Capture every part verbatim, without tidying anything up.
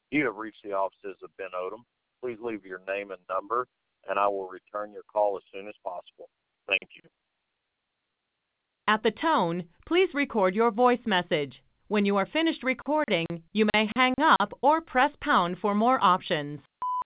You have reached the offices of Ben Odom. Please leave your name and number, and I will return your call as soon as possible. Thank you. At the tone, please record your voice message. When you are finished recording, you may hang up or press pound for more options.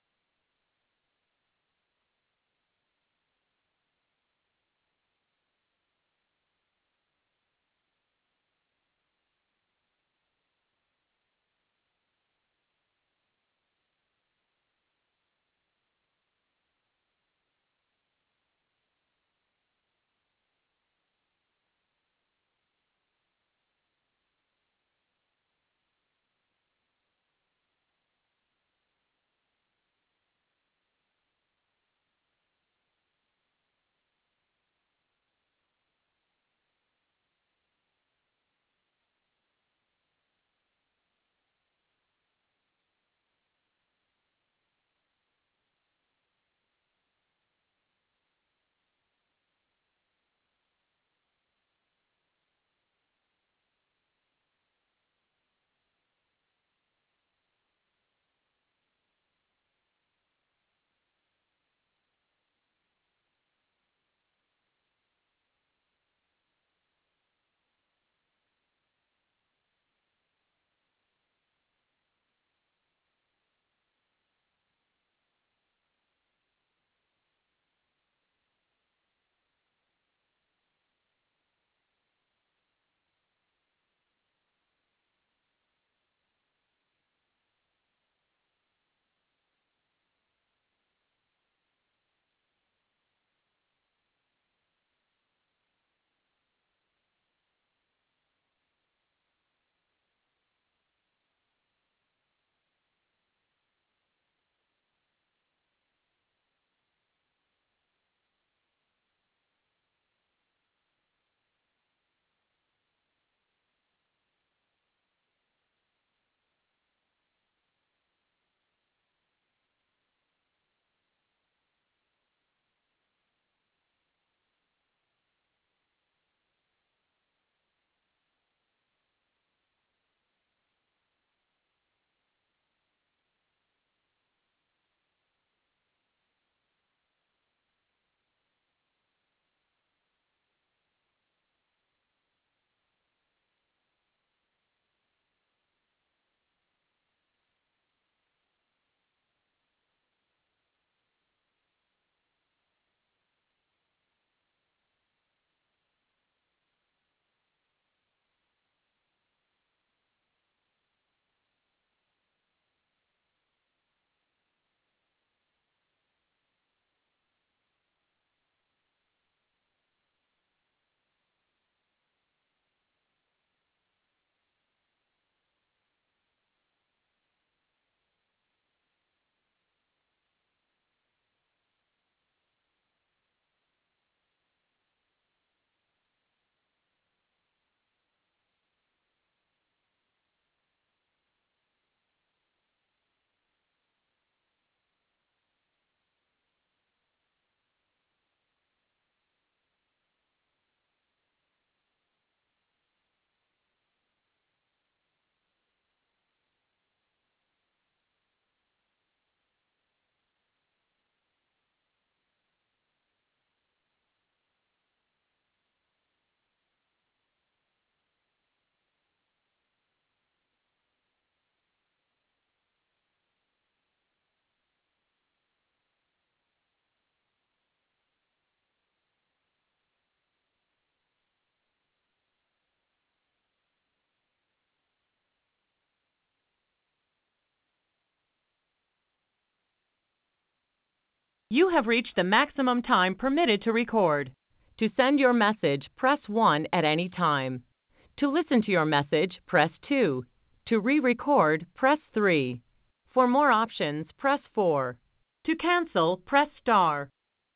You have reached the maximum time permitted to record. To send your message, press one at any time. To listen to your message, press two. To re-record, press three. For more options, press four. To cancel, press star.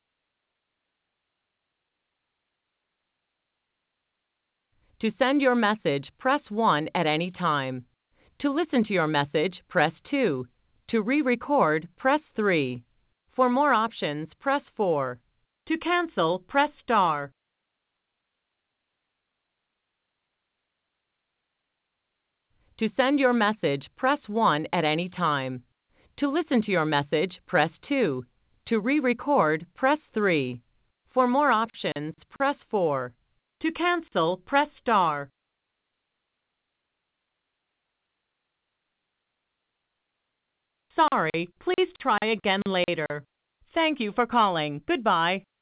To send your message, press one at any time. To listen to your message, press two. To re-record, press three. For more options, press four. To cancel, press star. To send your message, press one at any time. To listen to your message, press two. To re-record, press three. For more options, press four. To cancel, press star. Sorry, please try again later. Thank you for calling. Goodbye.